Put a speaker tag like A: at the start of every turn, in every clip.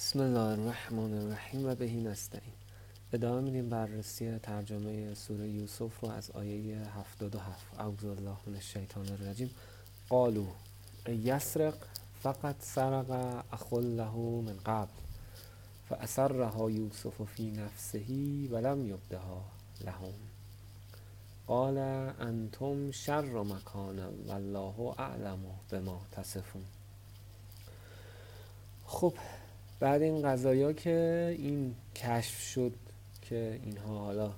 A: بسم الله الرحمن الرحیم و بهی نستعین. ادامه میدیم بررسی ترجمه سوره یوسف رو از آیه 77. اعوذ بالله من الشیطان الرجیم. قالوا یسرق فقد سرق اخ له من قبل فاسرها یوسف فی نفسه ولم یبدها لهم قال انتم شر مکانا والله اعلم بما تصفون. خب بعد این قضایا که این کشف شد که اینها حالا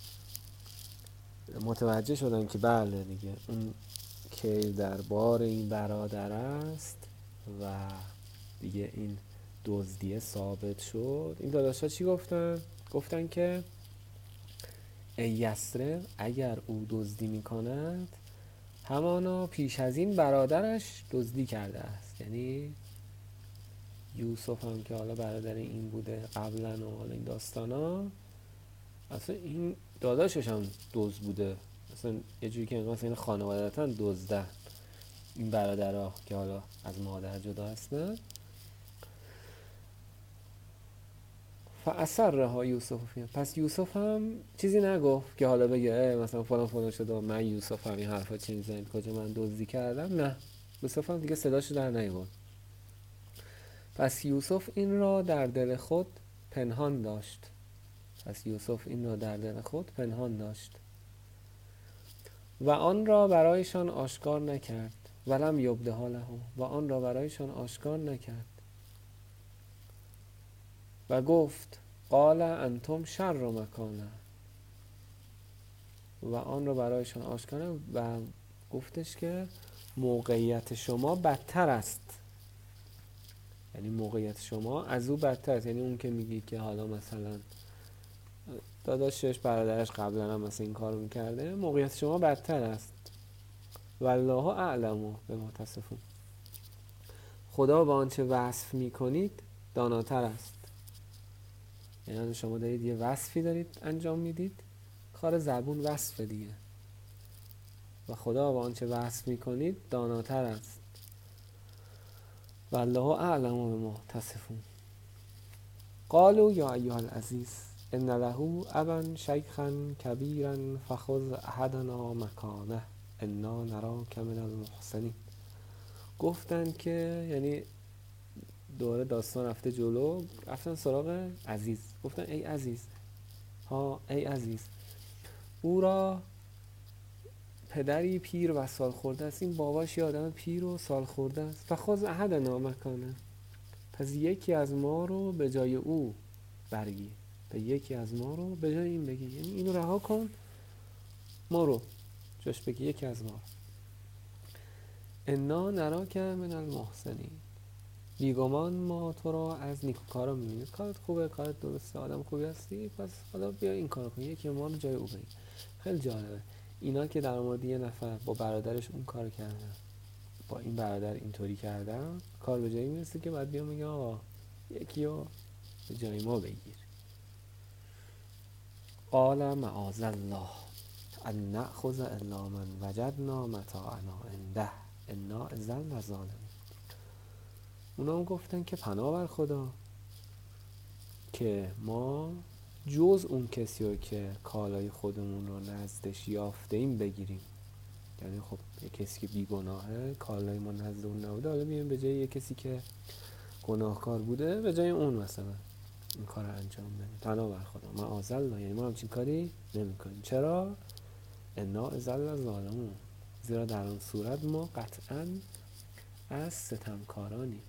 A: متوجه شدن که بله دیگه اون کیل در بار این برادر است و دیگه این دزدیه ثابت شد، این داداشا چی گفتن؟ گفتن که ای یسرق، اگر او دزدی میکند همانا پیش از این برادرش دزدی کرده است. یعنی یوسف هم که حالا برادر این بوده قبلا و حالا این داستانا، اصلا این داداشش هم دزد بوده، اصلا یه جوری که انگار این خانوادتا دزدن این برادرها که حالا از مادر جدا هستن. فاسرها یوسف فیها، پس یوسف هم چیزی نگفت که حالا بگه مثلا فلان فلان شده و من یوسف هم این حرفا چی میزنید کجا من دزدی کردم. نه، یوسف هم دیگه صداشو در نیاورد. پس یوسف این را در دل خود پنهان داشت. و آن را برایشان آشکار نکرد. ولم یبدها لهم، و آن را برایشان آشکار نکرد. و گفت قال انتم شر مکانا، و آن را برایشان آشکار نکرد و گفتش که موقعیت شما بدتر است. یعنی موقعیت شما از او بدتر است. یعنی اون که میگی که حالا مثلا داداشش برادرش قبلا هم مثلا این کارو میکرده، موقعیت شما بدتر است. والله اعلم بما تصفون، خدا با آنچه وصف میکنید داناتر است. یعنی شما دارید یه وصفی دارید انجام میدید، کار زبون وصفه دیگه، و خدا با آنچه وصف میکنید داناتر است. والله اعلم بما تصفون. قالوا یا ایها العزیز ان له ابا شیخا کبیرا فخذ احدنا مکانه انا نراک من المحسنین. گفتن که یعنی دوره داستان رفته جلو، رفتن سراغ عزیز، گفتن ای عزیز، ای عزیز، او را پدری پیر و سال خورده است، این باباش یه آدم پیر و سال خورده است. فخذ احدنا مکانه، پس یکی از ما رو به جای او برگیر، یکی از ما رو به جای این بگیر، یعنی اینو رها کن، ما رو جاش بگی، یکی از ما. انا نراک من المحسنین، بیگمان ما تو را از نیکوکارا می‌بینیم، کارت خوبه، کارت درسته، آدم خوبی هستی، پس حالا بیا این کارو کن، یکی ما رو جای او بگیر. خیلی جالبه اینا که در مورد یه نفر با برادرش اون کار کردن، با این برادر اینطوری کردن، کار به جایی میرسه که بعد بیا میگه آقا یکی رو به جای ما بگیر. قال معاذ الله ان نأخذ الا من وجدنا متاعنا عنده انا اذا لظالمون. اونا هم گفتن که پناه بر خدا که ما جز اون کسی رو که کالای خودمون رو نزدش یافته ایم بگیریم. یعنی خب یه کسی که بیگناهه، کالای ما نزد اون نبوده، حالا بیایم به جای یه کسی که گناهکار بوده به جای اون مثلا این کار رو انجام بدیم. پناه بر خدا، معاذ الله، یعنی ما همچین کاری نمی کنیم. چرا؟ انا اذا لظالمون، زیرا در اون صورت ما قطعاً از ستمکارانیم.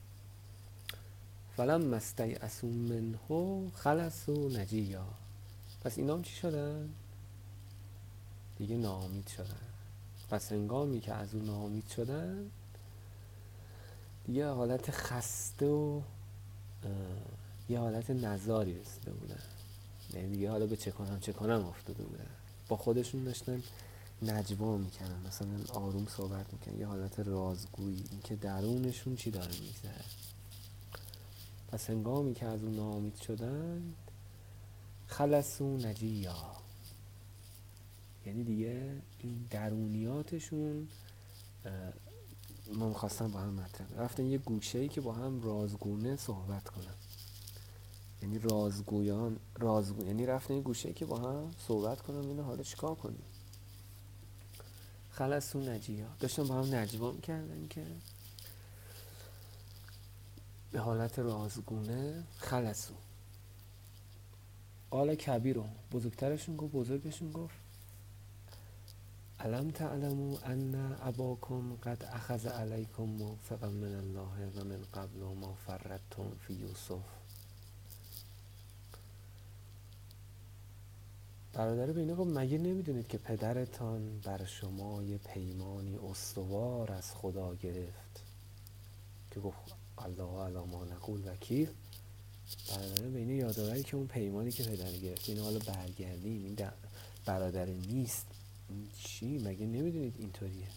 A: فلما استیأسوا منه خلصوا نجیا، پس اینا هم چی شدن؟ دیگه ناامید شدن. پس هنگامی که از اون ناامید شدن دیگه حالت خسته و یه حالت نزاری رسیده بودن، یعنی دیگه حالا به چه کنم افتاده بودن. با خودشون داشتن نجوا میکنن، مثلا آروم صحبت میکنن، یه حالت رازگویی، این که درونشون چی داره میگذره. پس هنگامی که از اون ناامید شدن خلصوا نجیا، یعنی دیگه این درونیاتشون ما میخواستن با هم مطرح رفتن یه گوشه‌ای که با هم رازگونه صحبت کنن. یعنی یعنی رفتن یه گوشه که با هم صحبت کنم اینو حالا چیکار کنیم. خلصو نجیا، داشتن با هم نجوا میکردن که به حالت رازگونه خلصو. قال کبیرهم، بزرگشون گفت الم تعلموا ان اباکم قد اخذ علیکم موثقا من الله و من قبل ما فرطتم فی یوسف. برادر به اینا گفت مگه نمیدونید که پدرتان بر شما یه پیمانی استوار از خدا گرفت که گفت الله علی ما نقول وکیل. برادر به اینا یادآوری که اون پیمانی که پدر گرفت اینا حالا برگردیم، این برادر نیست، این چی؟ مگه نمیدونید اینطوریه؟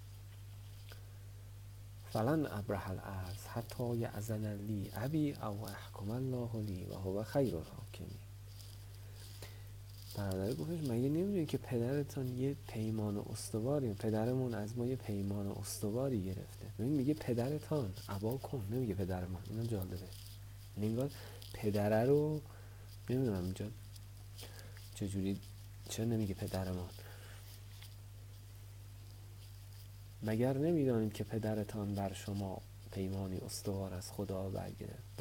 A: فلن ابرح الارض حتی یأذن لی ابی او احکم الله لی و هو خیر الحاکمین. برادر گفتش مگه نمیدونید که پدرتان یه پیمان استواری، پدرمون از ما یه پیمان استواری گرفته. ببین میگه پدرتان، اباکم، نمیگه پدر من. اینا جالبه، انگار پدره رو نمیدونم اینجا چجوری، چرا نمیگه پدرمان؟ مگر نمیدانید که پدرتان بر شما پیمانی استوار از خدا برگرفت و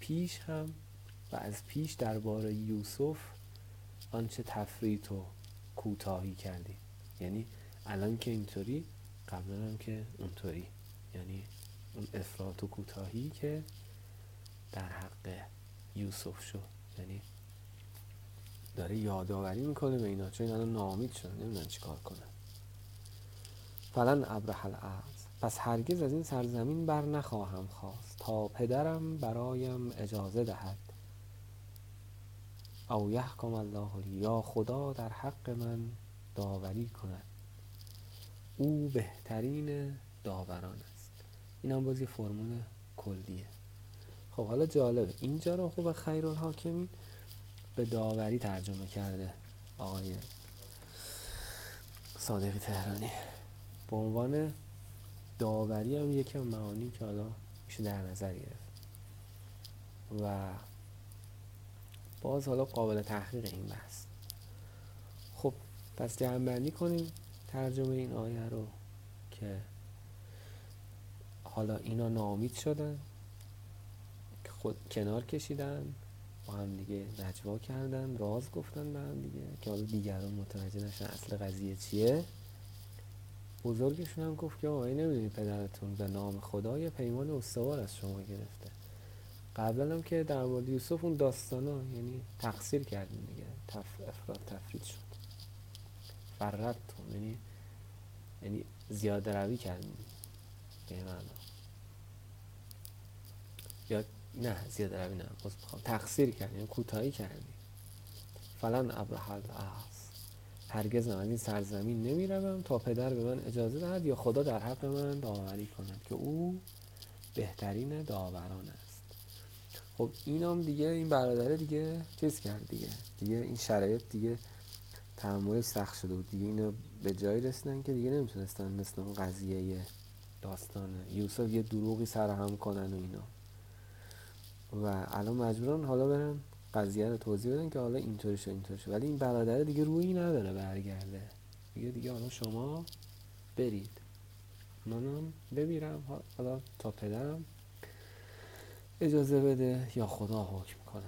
A: از پیش درباره یوسف آنچه تفریط و کوتاهی کردی. یعنی الان که اینطوری، قبلا هم که اونطوری، یعنی اون افراط و کوتاهی که در حق یوسف شد. یعنی داره یادآوری میکنه به اینا، چون الان ناامید شدن، نمیدونن چی کار کنن. فلن ابرح الارض، پس هرگز از این سرزمین بر نخواهم خواست تا پدرم برایم اجازه دهد، او یحکم الله لی، یا خدا در حق من داوری کند، او بهترین داوران است. این هم باز یه فرمول کلیه. خب حالا جالبه اینجا رو خوب خیر الحاکمین به داوری ترجمه کرده آقای صادقی تهرانی. به عنوان داوری هم یکی از معانی که حالا میشه در نظر گرفت و باز حالا قابل تحقیق این بحث. خب پس جمع‌بندی کنیم ترجمه این آیه رو که حالا اینا ناامید شدن، خود کنار کشیدن، با هم دیگه نجوا کردن، راز گفتن به هم دیگه که حالا دیگران متوجه نشن اصل قضیه چیه. بزرگشون هم گفت که آقای نمیدونی پدرتون به نام خدا یه پیمان استوار از شما گرفته. قبلا هم که در مورد یوسف اون داستانا، یعنی تقصیر کردیم دیگه، افراط تفرید شد. فرطتون یعنی زیاده روی کردیم به معنا، یا نه زیاده روی نه، تقصیر کردیم، یعنی کوتاهی کردیم. فلن ابرح الارض، هرگز از این سرزمین نمی روم تا پدر به من اجازه دهد یا خدا در حق من داوری کند که او بهترین داوران است. خب اینم دیگه این برادره دیگه چیز کرد دیگه این شرایط دیگه تحملش سخت شده بود دیگه. اینو به جایی رسیدن که دیگه نمیتونستن مثل اون قضیه داستان یوسف یه دروغی سرهم کنن و اینا، و الان مجبورن حالا برن قضیه رو توضیح بدن که حالا اینطوری شد. ولی این برادره دیگه رویی نداره برگرده دیگه حالا شما برید، منم بمیرم حالا تا پدرم اجازه بده یا خدا حکم کنن.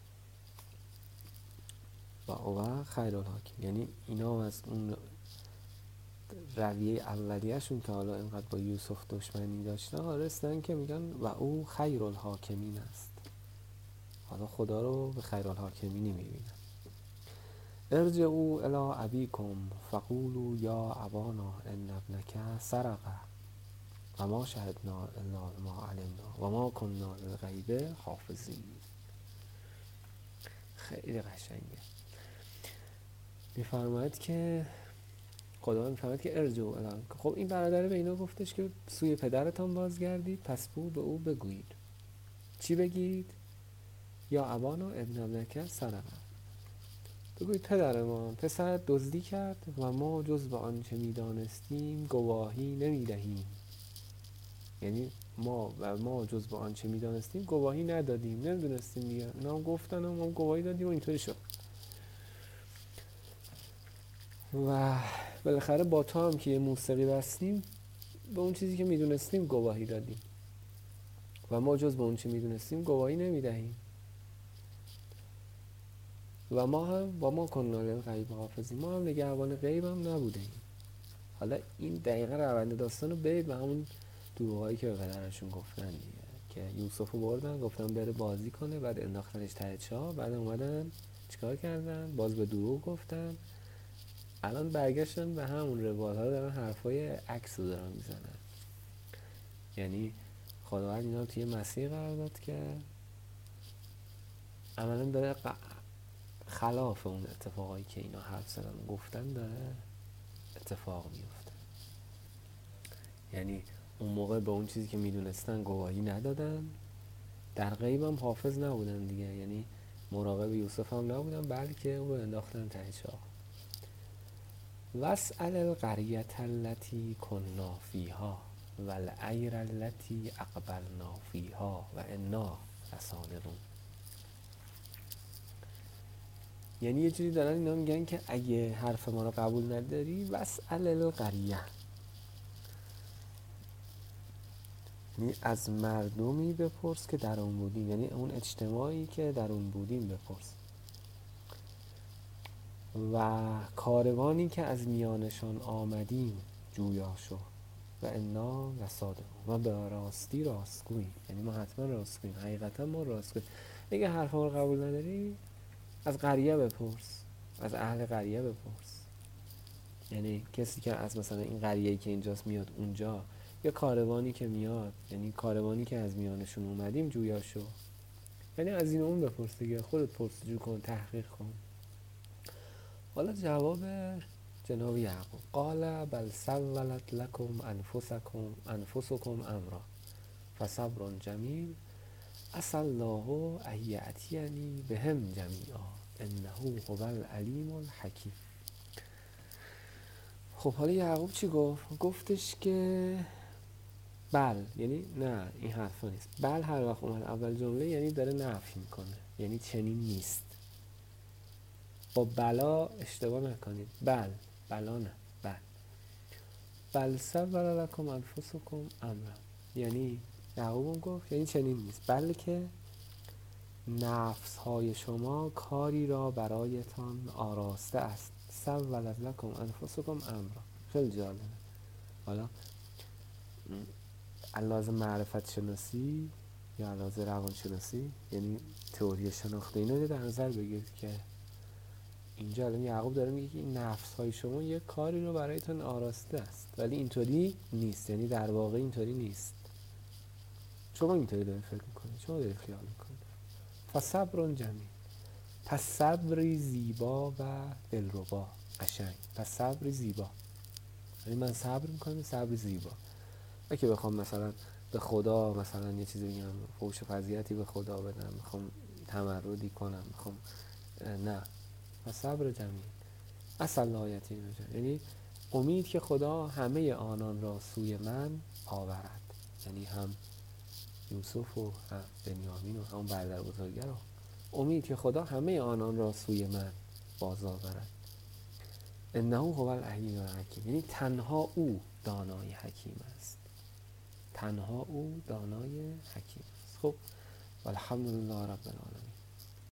A: و او خیر الحاکم، یعنی اینا از اون رویه اولیه‌شون که حالا اینقدر با یوسف دشمنی داشتن حالا رسیدن که میگن و او خیر الحاکمین است. حالا خدا رو به خیر الحاکمینی میبینن. ارجعوا الی ابیکم فقولوا یا ابانا ان ابنک سرق و ما شهدنا الا ما علمنا و ما كنا للغیب حافظین. خیلی قشنگه. میفرماید که خدا میفرماید که ارجعوا الی. خب این برادر به اینا گفتش که سوی پدرتان بازگردید، پس به او بگویید. چی بگید؟ یا ابانا ابن ابنک سرق، بگویید پدر ما پسر دزدی کرد و ما جز به آنچه میدانستیم گواهی نمیدهیم. یعنی ما جز به آنچه میدانستیم گواهی ندادیم، نمیدونستیم دیگه، اینا هم گفتن و ما گواهی دادیم و اینطوری شد. و بالاخره با تو هم که یه موسیقی بستیم به اون چیزی که میدونستیم گواهی دادیم و ما جز به اون چی میدونستیم گواهی نمیدهیم. و ما کننا للغیب حافظین، ما هم نگهبان غیب هم نبودیم. حالا این دقیقه روند داستان رو برید و همون دروغایی که به پدرشون گفتن دیگه، که یوسف رو بردن گفتن بره بازی کنه، بعد انداختنش ته چاه، بعد اومدن چیکار کردن؟ باز به دروغ گفتن. الان برگشتن به همون روال ها، دارن حرفای عکس رو دارن میزنن. یعنی خداوند اینا رو توی مسیر قرار داد که عملا داره خلاف اون اتفاقایی که اینا حرف زدن گفتن داره اتفاق میفته. یعنی اون موقع به اون چیزی که میدونستن گواهی ندادن، در غیب هم حافظ نبودن دیگه، یعنی مراقب یوسف هم نبودن، بلکه اون رو انداختن ته چاه. واسأل القریة التي كنا فیها والعیر التي اقبلنا فیها و انا لصادقون. یعنی یه جوری دارن اینا میگن که اگه حرف ما رو قبول نداری واسأل القریة، یعنی از مردمی بپرس که در اون بودیم، یعنی اون اجتماعی که در اون بودیم بپرس، و کاروانی که از میانشان آمدیم جویا شو و انا لصادقون، و به راستی راستگوییم، یعنی ما حتما راستگوییم، حقیقتا ما راستگوییم. اگه حرف ما رو قبول نداری از قریه بپرس، از اهل قریه بپرس، یعنی کسی که از مثلا این قریه‌ای که اینجاست میاد اونجا، یا کاروانی که میاد، یعنی کاروانی که از میانشون اومدیم جویا شو، یعنی از این اون بپرس دیگه، خودت پرسجو کن، تحقیق کن. حالا جواب جناب یعقوب، قال بل سولت لكم انفسكم امرا فصبر جمیل عسى الله ان یأتینی بهم جمیعا انه هو العلیم الحکیم. خب حالا یعقوب چی گفت؟ گفتش که بل، یعنی نه این حرفا نیست. بل هر وقت اومد اول جمله یعنی داره نفی میکنه، یعنی چنین نیست. با بلا اشتباه نکنید، بلا نه، بل سول لکم انفسکم امرا، یعنی یعقوب گفت یعنی چنین نیست، بلکه نفس های شما کاری را برایتان آراسته است. سولت لکم انفسکم امرا، خیلی جالبه. حالا علاوه معرفت شناسی یا علاوه روان شناسی، یعنی تئوری شناخت، اینو در نظر بگیرید که اینجا الان یعقوب داره میگه که این نفس های شما یک کاری رو برایتان آراسته است، ولی اینطوری نیست، یعنی در واقع اینطوری نیست. شما اینطوری دارید فکر میکنید، شما دارید خیال میکنید. فصبر جمیل، پس صبری زیبا و دلربا، قشنگ. پس صبری زیبا، یعنی من صبر میکنم، صبر زیبا. و که بخوام مثلا به خدا مثلا یه چیزی بگم، فوش فضیحتی به خدا بدم، میخوام تمردی کنم، میخوام نه، و صبر جمیل اصل آیتی نجات، یعنی امید که خدا همه آنان را سوی من آورد، یعنی هم یوسف و هم بنیامین و هم برادر بزرگه را، امید که خدا همه آنان را سوی من باز آورد. انه هو العلیم الحکیم، یعنی تنها او دانای حکیم است، تنها او دانای حکیم است. خب والحمدلله رب العالمین.